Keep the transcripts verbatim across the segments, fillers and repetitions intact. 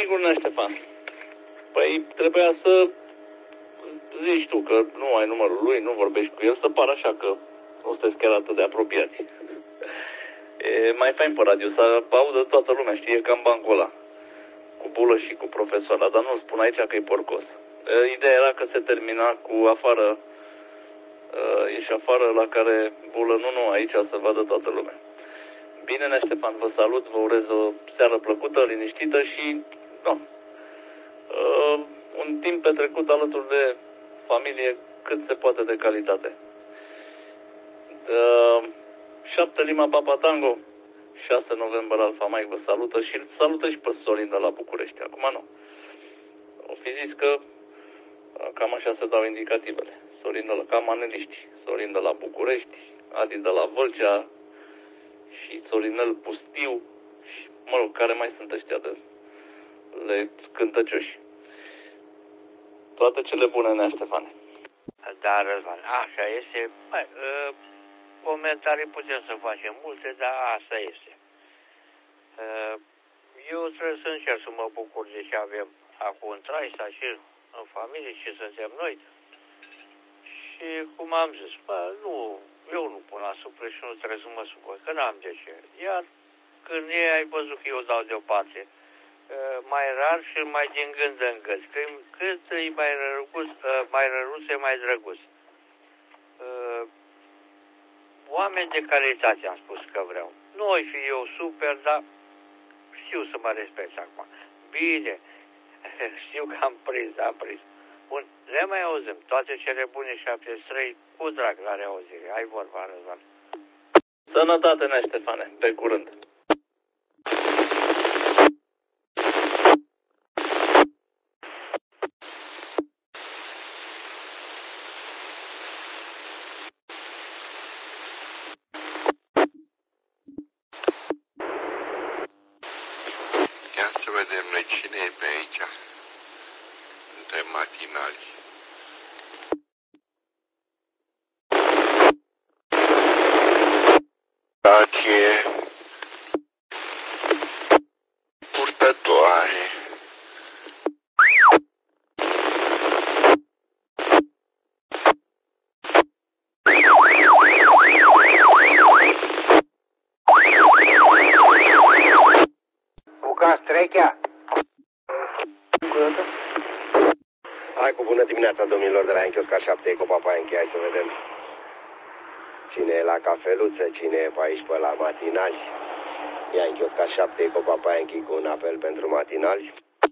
Sigur, Nea Ștefan. Păi trebuia să zici tu că nu ai numărul lui, nu vorbești cu el, să pară așa că nu sunteți chiar atât de apropiați. E mai fain pe radio, să audă toată lumea, știe, cam bancul ăla. Cu Bulă și cu profesoara, dar nu spun aici că e porcos. Ideea era că se termina cu afară, ieși afară, la care Bulă, nu, nu, aici să vadă toată lumea. Bine, Nea Ștefan, vă salut, vă urez o seară plăcută, liniștită și, nu, un timp petrecut alături de familie cât se poate de calitate. șapte Lima Papa Tango, șase noiembrie Alfa Mike vă salută și salută și pe Sorin de la București. Acum nu. O fi zis că cam așa se dau indicativele. Sorin de la, cam aneliști. Sorin de la București, Adi de la Vâlcea și Sorinel Pustiu și, mă rog, care mai sunt ăștia de le cântăcioși. Toate cele bune, Nea Ștefane. Da, Răzvan, așa este. Bă, uh, comentarii putem să facem multe, dar asta este. Uh, eu trebuie să încerc să mă bucur de ce avem acum în Traista și în familie și suntem noi. Și cum am zis, bă, nu, eu nu pun la supăr și nu trebuie să mă supăr, că n-am de ce. Iar când ei ai văzut că eu dau deoparte, mai rar și mai din gând în gând. Cât e mai răruț, mai răruț, e mai drăguț. Oameni de calitate am spus că vreau. Nu oi fi eu super, dar știu să mă respect acum. Bine, știu că am prins, am prins. Bun, le mai auzim. Toate cele bune șaptezeci și trei, cu drag la reauzire. Ai vorba, Răzvan. Sănătate, Nea Ștefane. Pe curând. Ia să vedem noi cine e pe aici, între matinali. Stație purtătoare. Buca strechea. Hai cu bună dimineața, domnilor de la Enchioscar șapte, cu Papa Enchi. Hai să vedem cine e la cafeluță, cine e pe aici pe la matinali. Ia Enchioscar șapte, cu Papa Enchi, cu un apel pentru matinali.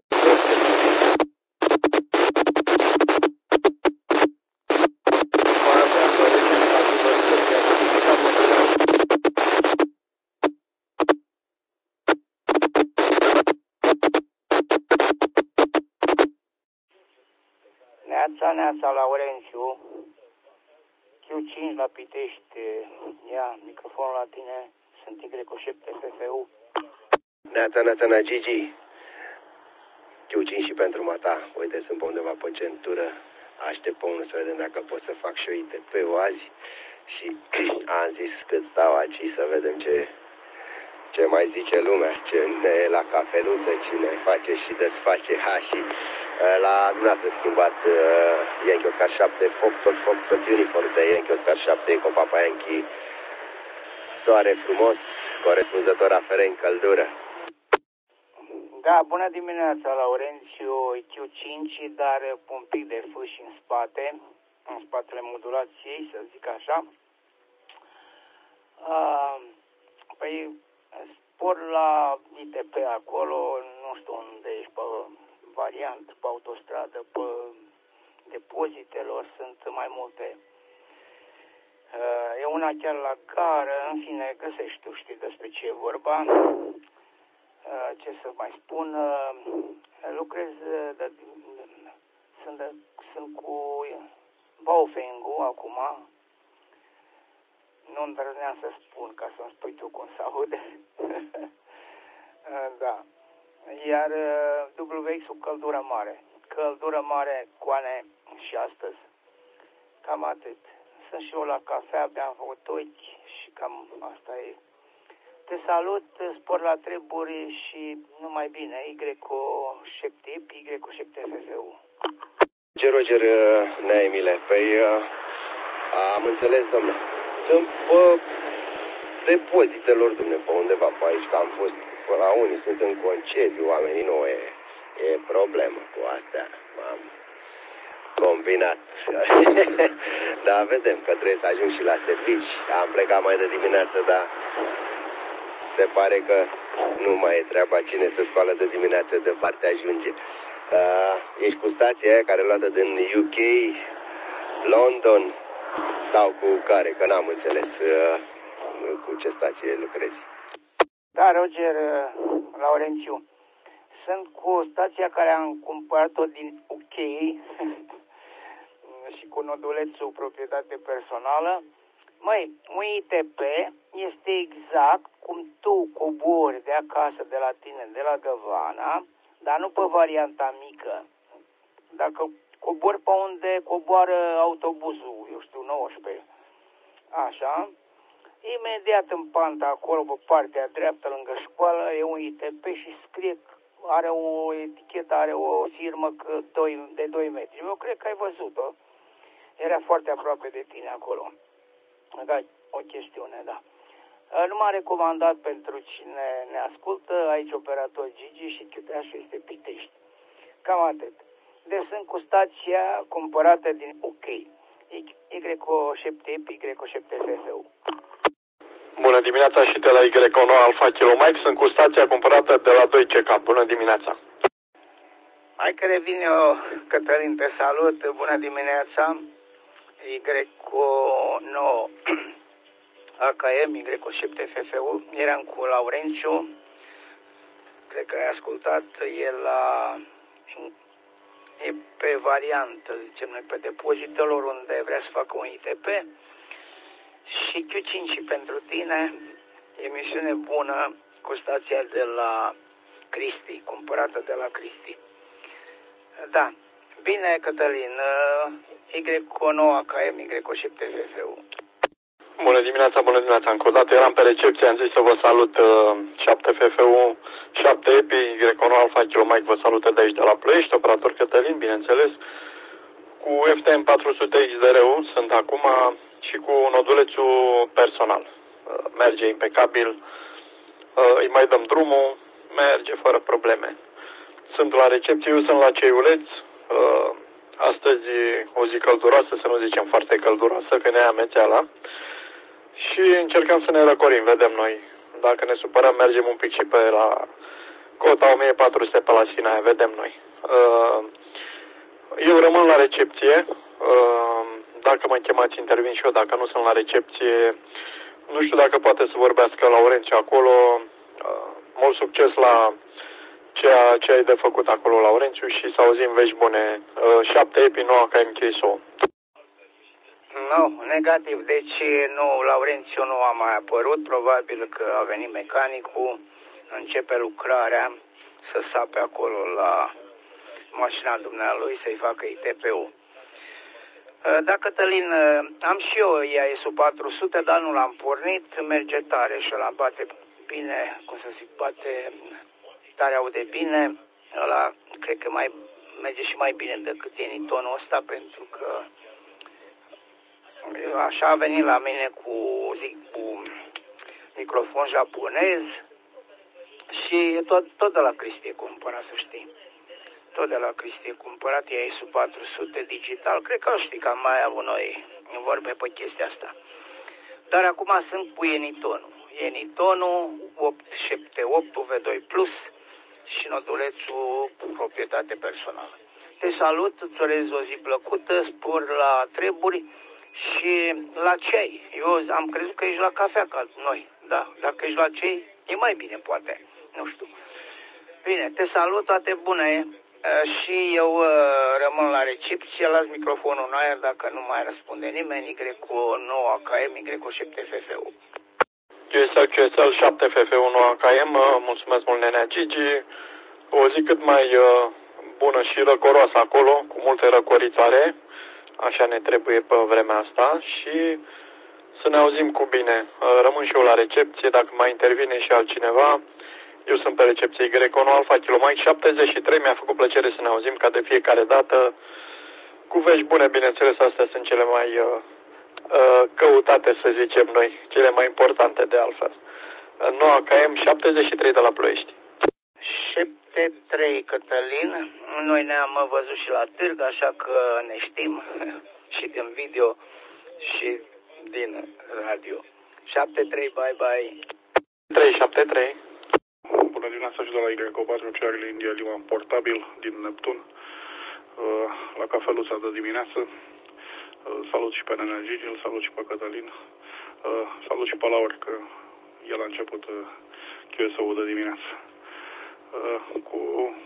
Neața, neața, Laurențiu, Q cinci la Pitești, ia, microfonul la tine, sunt Y șapte F F U. Neața, neața, na, Gigi. Q cinci și pentru mata. Uite, sunt pe undeva pe centură. Aștept pe unul să vedem dacă pot să fac și o I T P-ul azi. Și am zis cât stau aici să vedem ce, ce mai zice lumea, cine e la cafeluță, cine face și desface. Ha, și la dumneavoastră schimbat uh, Yankee Oscar șapte, Foxtrot, Foxtrot, Uniform de Yankee Oscar șapte, cu Papa Yankee. Soare frumos, corespunzător aferent căldură. Da, bună dimineața, Laurențiu, Q cinci, dar un pic de fâși în spate, în spatele modulației, să zic așa. Uh, păi, spor la I T P acolo, nu știu unde ești, pe variant, pe autostradă, pe depozitelor, sunt mai multe. Uh, e una chiar la gară, în fine, găsești tu, știi despre ce e vorba. Uh, ce să mai spun, uh, lucrez, de, sunt, de, sunt cu Baofeng-ul acum, nu îndrăzneam să spun ca să-mi spui tu cum se aude. uh, da. Iar uh, W X-ul căldură mare, căldură mare, coane și astăzi. Cam atât. Sunt și eu la cafea, abia am făcut ochi și cam asta e. Te salut, spor la treburi și numai bine. Y-o șeptip, Y-o șepte F F U. Ce Roger, Nea Emile, păi am înțeles, domnule. Sunt pe depozitelor, domnule, pe undeva pe aici, că am fost pe la unii, sunt în concediu, oamenii nu e, e problemă cu astea. M-am combinat. Dar vedem că trebuie să ajung și la servici. Am plecat mai de dimineață, dar se pare că nu mai e treaba cine se scoală de dimineață de parte ajunge. Uh, ești cu stația aia care e luată din U K, London sau cu care? Că n-am înțeles uh, cu ce stație lucrezi. Da, Roger, Laurențiu. Sunt cu stația care am cumpărat-o din U K și cu nodulețul proprietate personală. Măi, un I T P este exact cum tu cobori de acasă, de la tine, de la Găvana, dar nu pe varianta mică. Dacă cobori pe unde coboară autobuzul, eu știu, nouăsprezece, așa, imediat în panta acolo, pe partea dreaptă, lângă școală, e un I T P și scrie, are o etichetă, are o firmă de doi metri. Eu cred că ai văzut-o. Era foarte aproape de tine acolo. Da, o chestiune, da. Numai recomandat pentru cine ne ascultă, aici operator Gigi și chiuteașul este Pitești. Cam atât. Deci sunt cu stația cumpărată din U K. Y-o șapte, Y-o șapte F F U. Bună dimineața și de la Y-o nouă Alfa Kilo Mike. Sunt cu stația cumpărată de la doi C K. Bună dimineața. Hai că revin eu, Cătălin, te salut. Bună dimineața. Y-o nouă A K M, Y-o șapte F F U. Eram cu Laurențiu. Cred că ai ascultat. E la... E pe variantă, zicem noi, pe depozitelor unde vrea să facă un I T P. Și Q cinci pentru tine. Emisiune bună cu stația de la Cristi, cumpărată de la Cristi. Da. Bine, Cătălin. Y-o nouă A K M, Y-o șapte F F U. Bună dimineața, bună dimineața. Încă o dată eram pe recepție, am zis să vă salut uh, șapte F F U, șapte E P I, Y-o nouă Alfa Kilo Mike vă salută de aici de la Ploiești, operator Cătălin, bineînțeles. Cu F T M patru sute X D R U sunt acum și cu nodulețul personal. Uh, merge impecabil, uh, îi mai dăm drumul, merge fără probleme. Sunt la recepție, eu sunt la Ceiuleț. Uh, astăzi o zi călduroasă, să nu zicem foarte călduroasă, că ne ia mețeala. Și încercăm să ne răcorim, vedem noi. Dacă ne supărăm, mergem un pic și pe la cota o mie patru sute pe la Sinaia, vedem noi. Uh, eu rămân la recepție. Uh, dacă mă chemați, intervin și eu. Dacă nu sunt la recepție, nu știu dacă poate să vorbească Laurențiu acolo. Uh, mult succes la ceea ce ai de făcut acolo, Laurențiu, și să auzim vești bune. Uh, șapte E P I, nouă K M K S O. Nu, negativ. Deci nu, Laurențiu nu a mai apărut. Probabil că a venit mecanicul, începe lucrarea, să sape acolo la mașina dumnealui, să-i facă I T P-ul. Da, Cătălin, am și eu I A S patru sute, dar nu l-am pornit. Merge tare și ăla bate bine, cum să zic, bate tare, aude bine. Ăla cred că mai merge și mai bine decât e Nitonul ăsta, pentru că așa a venit la mine cu, zic, cu microfon japonez și tot, tot de la Cristi e cumpărat, să știi. Tot de la Cristi e cumpărat, e I A S patru sute digital. Cred că știi că am mai avut noi vorbe pe chestia asta. Dar acum sunt cu Enitonul. Enitonul opt șapte opt V doi plus și nodulețul proprietate personală. Te salut, îți urez o zi plăcută, spor la treburi și la ceai. Eu am crezut că ești la cafea ca noi. Da, dacă ești la ceai, e mai bine, poate. Nu știu. Bine, te salut, toate bune. Și eu uh, rămân la recepție, las microfonul în aer dacă nu mai răspunde nimeni. Y-o nouă A K M, Y-o șapte F F U. Q S L, Q S L, șapte F F U, nouă A K M, mulțumesc mult, nenea Gigi. O zi cât mai uh, bună și răcoroasă acolo, cu multe răcorițare, așa ne trebuie pe vremea asta. Și Să ne auzim cu bine. Rămân și eu la recepție, dacă mai intervine și altcineva. Eu sunt pe recepție Greco Alfa Kilo Mike șaptezeci și trei. Mi-a făcut plăcere să ne auzim ca de fiecare dată. Cu vești bune, bineînțeles, astea sunt cele mai uh, uh, căutate, să zicem noi, cele mai importante de altfel. Noua K M șaptezeci și trei de la Ploiești. șapte trei Cătălin, noi ne-am văzut și la târg, așa că ne știm și din video și din radio. șapte trei, bye bye. trei șapte trei. Bună dimineața și de la Y patru Charlie India Lima portabil din Neptun, la cafeluța de dimineață. Salut și pe Nenea Gigi, îl salut și pe Cătălin, salut și pe Laur, că el a început Q S O-ul de dimineață. Cu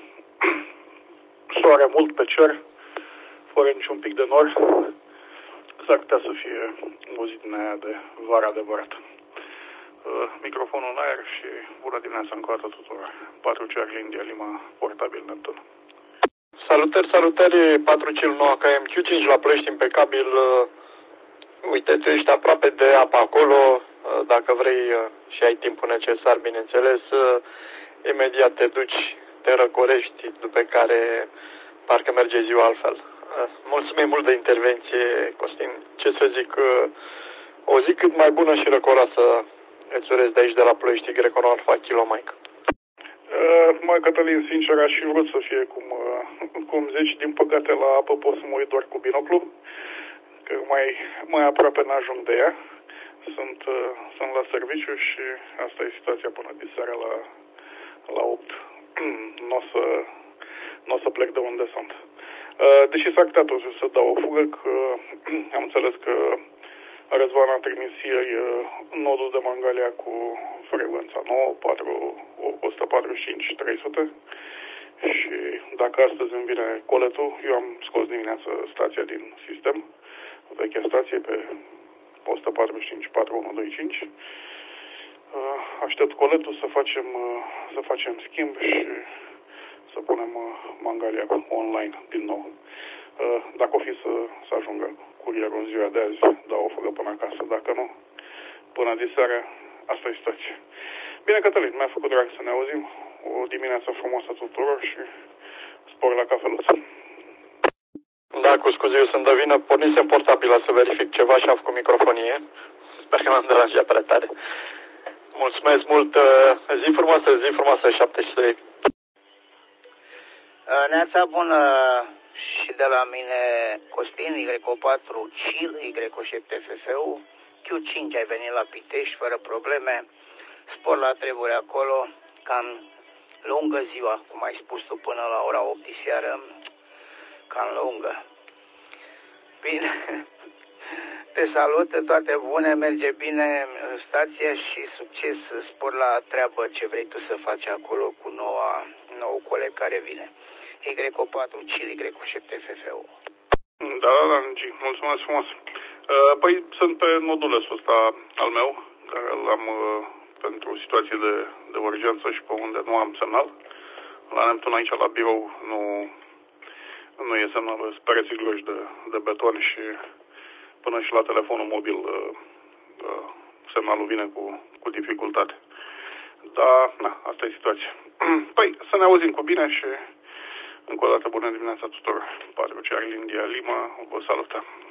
soare mult pe cer, fără niciun pic de nor, s-ar putea să fie o zi din aia de vară adevărată. Microfonul în aer și bună dimineața încă o dată tuturor. patru Charlie India Lima portabil Neptun. Salutări, salutări, patru Charlie nouă K M Q cinci la Ploiești, impecabil. Uite, tu ești aproape de apă acolo, dacă vrei și ai timpul necesar, bineînțeles, imediat te duci, te răcorești, după care parcă merge ziua altfel. Mulțumim mult de intervenție, Costin. Ce să zic, o zi cât mai bună și răcoroasă îți urez de aici, de la Ploiești, Greco Alfa Kilo Mike. Uh, mai Cătălin, sincer, aș fi vrut să fie cum, uh, cum zici, din păcate la apă pot să mă uit doar cu binoclu, că mai, mai aproape n-ajung de ea. Sunt, uh, sunt la serviciu și asta e situația până de seara la, la opt. Nu o să, n-o să plec de unde sunt. Uh, deși s-ar putea totuși să dau o fugă, că am înțeles că Răzvan a trimis ieri nodul de Mangalia cu frecvența nouă, o sută patruzeci și cinci trei sute, și dacă astăzi îmi vine coletul, eu am scos dimineața stația din sistem, vechea stație pe o sută patruzeci și cinci patru unu doi cinci. Aștept coletul să facem, să facem schimb și să punem Mangalia online din nou. Dacă o fi să, să ajungă curierul în ziua de azi, dau o fugă până acasă. Dacă nu, până de seară, asta e situația. Bine, Cătălin, mi-a făcut drag să ne auzim. O dimineață frumoasă tuturor și spor la cafeluță. Da, cu scuze, eu sunt de vină. Pornisem portabila să verific ceva și am făcut microfonie. Sper că m-am deranjat prea tare. Mulțumesc mult. Zi frumoasă, zi frumoasă, șaptezeci și trei. Neața bună și de la mine, Costin, Y patru Cil, Y șapte F F U, Q cinci ai venit la Pitești fără probleme, spor la treburi acolo, cam lungă ziua, cum ai spus tu, până la ora opt de seară, cam lungă. Bine, te salut, toate bune, merge bine stația și succes, spor la treabă ce vrei tu să faci acolo cu noua, nou coleg care vine. Y patru Cil, Y șapte F F U. Da, da, da, G, mulțumesc frumos. Păi sunt pe nodulesul ăsta al meu, care l-am pentru situații de, de urgență și pe unde nu am semnal. La Neptun aici la birou nu, nu e semnal, sunt pereții groși de, de beton și până și la telefonul mobil semnalul vine cu, cu dificultate. Dar, na, asta e situația. Păi, să ne auzim cu bine și încă o dată bună dimineața tuturor. patru Charlie India Lima, vă salută.